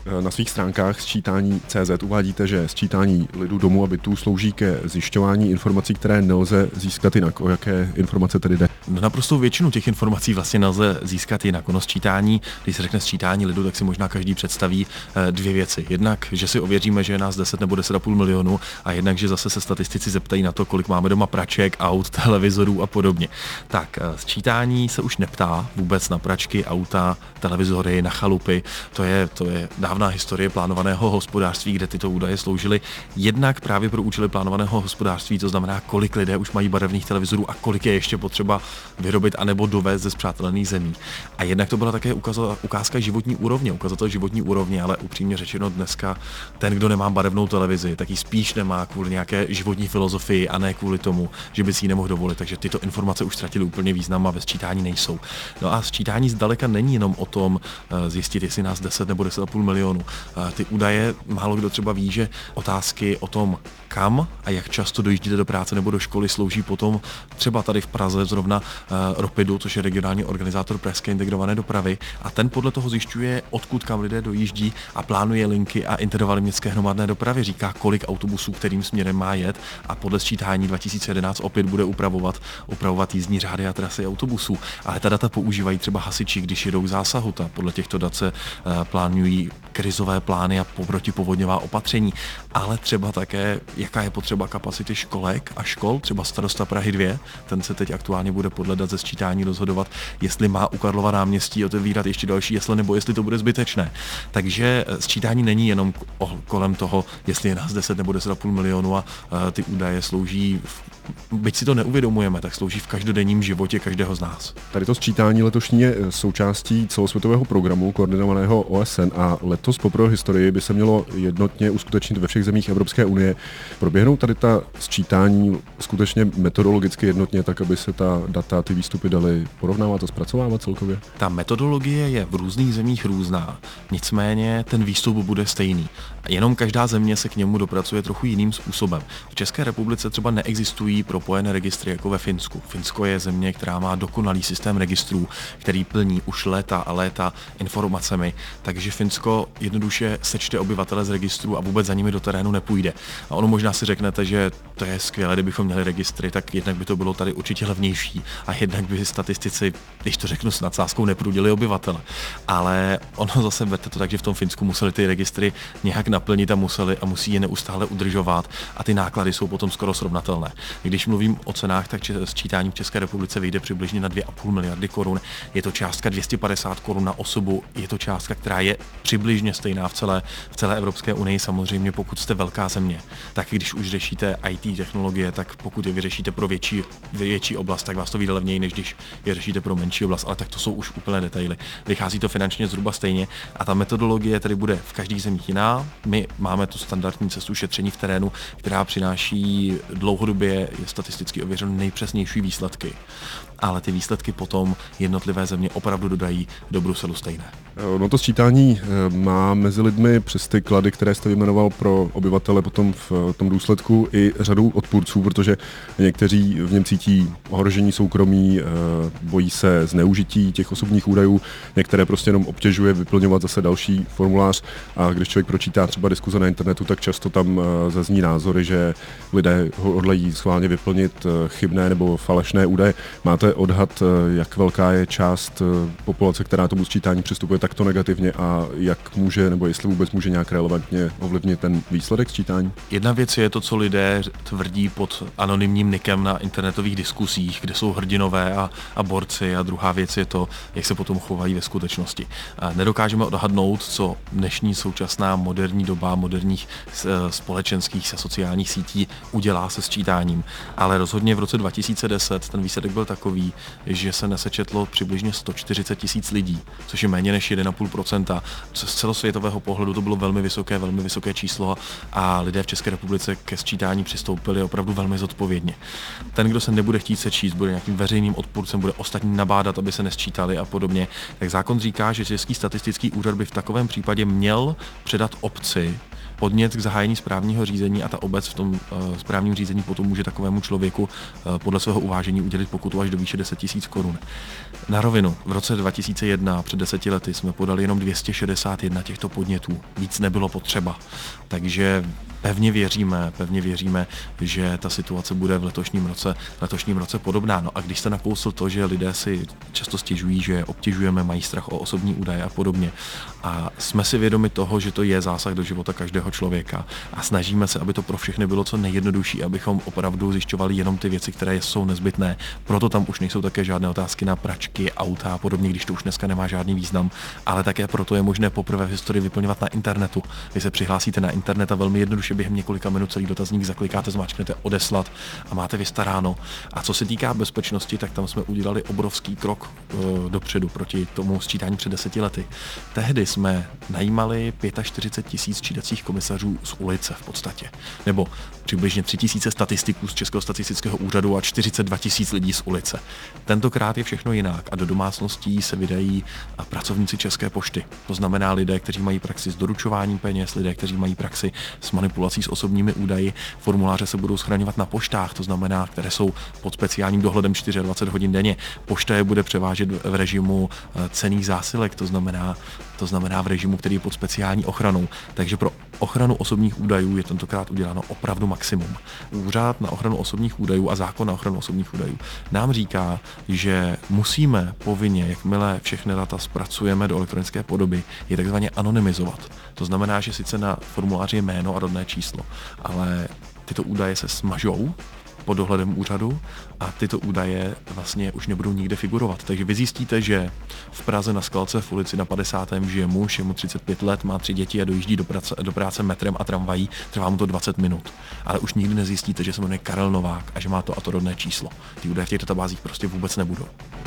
Na svých stránkách sčítání CZ uvádíte, že sčítání lidu, domů a bytů slouží ke zjišťování informací, které nelze získat jinak. O jaké informace tedy jde? No, naprostou většinu těch informací vlastně nelze získat jinak. Ono sčítání, když se řekne sčítání lidu, tak si možná každý představí dvě věci. Jednak, že si ověříme, že je nás 10 nebo 10,5 milionu, a jednak, že zase se statistici zeptají na to, kolik máme doma praček, aut, televizorů a podobně. Tak sčítání se už neptá vůbec na pračky, auta, televizory, na chalupy. To je dávná historie plánovaného hospodářství, kde tyto údaje sloužily jednak právě pro účely plánovaného hospodářství, to znamená, kolik lidé už mají barevných televizorů a kolik je ještě potřeba vyrobit anebo dovést ze spřátelených zemí. A jednak to byla také ukázka životní úrovně, ukazatel životní úrovně, ale upřímně řečeno dneska ten, kdo nemá barevnou televizi, tak ji spíš nemá kvůli nějaké životní filozofii a ne kvůli tomu, že by si ji nemohl dovolit. Takže tyto informace už ztratily úplně význam a ve sčítání nejsou. No a sčítání zdaleka není jenom o tom zjistit, jestli nás 10 nebo 10,5 milionu. Ty údaje, málo kdo třeba ví, že otázky o tom, kam a jak často dojíždíte do práce nebo do školy, slouží potom třeba tady v Praze zrovna Ropidu, což je regionální organizátor pražské integrované dopravy, a ten podle toho zjišťuje, odkud kam lidé dojíždí a plánuje linky a intervaly městské hromadné dopravy, říká, kolik autobusů kterým směrem má jet, a podle sčítání 2011 opět bude upravovat jízdní řády a trasy autobusů. Ale ta data používají třeba hasiči, když jedou k zásahu, podle těchto dat se plánují krizové plány a protipovodňová opatření, ale třeba také, jaká je potřeba kapacity školek a škol, třeba starosta Prahy 2, ten se teď aktuálně bude podle dat ze sčítání rozhodovat, jestli má u Karlova náměstí otevírat ještě další jesle, nebo jestli to bude zbytečné. Takže sčítání není jenom kolem toho, jestli je nás 10 nebo 10,5 milionu, a ty údaje slouží, byť si to neuvědomujeme, tak slouží v každodenním životě každého z nás. Tady to sčítání letošní je součástí celosvětového programu koordinovaného OSN a letos poprvé v historii by se mělo jednotně uskutečnit ve všech zemích Evropské unie. Proběhnou tady ta sčítání skutečně metodologicky jednotně, tak aby se ta data, ty výstupy daly porovnávat a zpracovávat celkově? Ta metodologie je v různých zemích různá, nicméně ten výstup bude stejný. Jenom každá země se k němu dopracuje trochu jiným způsobem. V České republice třeba neexistují propojené registry jako ve Finsku. Finsko je země, která má dokonalý systém registrů, který plní už léta a léta informacemi, takže Finsko jednoduše sečte obyvatele z registru a vůbec za nimi do terénu nepůjde. A ono možná si řeknete, že to je skvělé, kdybychom měli registry, tak jednak by to bylo tady určitě levnější a jednak by statistici, když to řeknu s nadsázkou, neprudili obyvatele. Ale ono zase vete to tak, že v tom Finsku museli ty registry nějak naplnit a musí je neustále udržovat a ty náklady jsou potom skoro srovnatelné. Když mluvím o cenách, tak sčítání v České republice vyjde přibližně na 2,5 miliardy korun. Je to částka 250 korun na osobu, je to částka, která je přibližně stejná v celé Evropské unii. Samozřejmě, pokud jste velká země, tak když už řešíte IT technologie, tak pokud je vyřešíte pro větší oblast, tak vás to vyjde levněji, než když je řešíte pro menší oblast, ale tak to jsou už úplné detaily. Vychází to finančně zhruba stejně a ta metodologie tedy bude v každých zemích jiná. My máme tu standardní cestu šetření v terénu, která přináší dlouhodobě, je statisticky ověřeno, nejpřesnější výsledky. Ale ty výsledky potom jednotlivé země opravdu dodají do Bruselu stejné. No to sčítání má mezi lidmi přes ty klady, které jste vyjmenoval, pro obyvatele potom v tom důsledku i řadu odpůrců, protože někteří v něm cítí ohrožení soukromí, bojí se zneužití těch osobních údajů, některé prostě jenom obtěžuje vyplňovat zase další formulář, a když člověk pročítá třeba diskuze na internetu, tak často tam zazní názory, že lidé hodlají schválně vyplnit chybné nebo falešné údaje. Máte odhad, jak velká je část populace, která tomu sčítání přistupuje takto negativně, a jak může, nebo jestli vůbec může nějak relevantně ovlivnit ten výsledek sčítání? Jedna věc je to, co lidé tvrdí pod anonymním nikem na internetových diskusích, kde jsou hrdinové a borci, a druhá věc je to, jak se potom chovají ve skutečnosti. Nedokážeme odhadnout, co dnešní současná moderní doba moderních společenských a sociálních sítí udělá se sčítáním, ale rozhodně v roce 2010 ten výsledek byl takový, že se nesečetlo přibližně 140 000 lidí, což je méně než 1,5%. Z celosvětového pohledu to bylo velmi vysoké číslo a lidé v České republice ke sčítání přistoupili opravdu velmi zodpovědně. Ten, kdo se nebude chtít sečíst, bude nějakým veřejným odpůrcem, bude ostatní nabádat, aby se nesčítali a podobně, tak zákon říká, že Český statistický úřad by v takovém případě měl předat obci podnět k zahájení správního řízení a ta obec v tom správním řízení potom může takovému člověku podle svého uvážení udělit pokutu až do výše 10 000 korun. Na rovinu, v roce 2001, před 10 lety, jsme podali jenom 261 těchto podnětů. Víc nebylo potřeba. Takže pevně věříme, že ta situace bude v letošním roce podobná. No a když jste nakousl to, že lidé si často stěžují, že obtěžujeme, mají strach o osobní údaje a podobně. A jsme si vědomi toho, že to je zásah do života každého člověka a snažíme se, aby to pro všechny bylo co nejjednodušší, abychom opravdu zjišťovali jenom ty věci, které jsou nezbytné. Proto tam už nejsou také žádné otázky na pračky, auta a podobně, když to už dneska nemá žádný význam, ale také proto je možné poprvé v historii vyplňovat na internetu. Vy se přihlásíte na internet a velmi jednoduše během několika minut celý dotazník zaklikáte, zmáčknete odeslat a máte vystaráno. A co se týká bezpečnosti, tak tam jsme udělali obrovský krok dopředu proti tomu sčítání před 10 lety. Tehdy jsme najímali 45 000 sčítacích komisařů z ulice v podstatě. Nebo přibližně 3 000 statistiků z Českého statistického úřadu a 42 000 lidí z ulice. Tentokrát je všechno jinak a do domácností se vydají pracovníci České pošty. To znamená lidé, kteří mají praxi s doručováním peněz, lidé, kteří mají praxi s manipulací s osobními údaji. Formuláře se budou schraňovat na poštách, to znamená, které jsou pod speciálním dohledem 24 hodin denně. Pošta je bude převážet v režimu cenných zásilek, to znamená v režimu, který je pod speciální ochranou. Takže pro ochranu osobních údajů je tentokrát uděláno opravdu maximum. Úřad na ochranu osobních údajů a zákon na ochranu osobních údajů nám říká, že musíme povinně, jakmile všechny data zpracujeme do elektronické podoby, je takzvaně anonymizovat. To znamená, že sice na formuláři je jméno a rodné číslo, ale tyto údaje se smažou pod dohledem úřadu a tyto údaje vlastně už nebudou nikde figurovat. Takže vy zjistíte, že v Praze na Skalce v ulici na 50. žije muž, je mu 35 let, má 3 děti a dojíždí do práce metrem a tramvají, trvá mu to 20 minut. Ale už nikdy nezjistíte, že se jmenuje Karel Novák a že má to a to rodné číslo. Ty údaje v těch databázích prostě vůbec nebudou.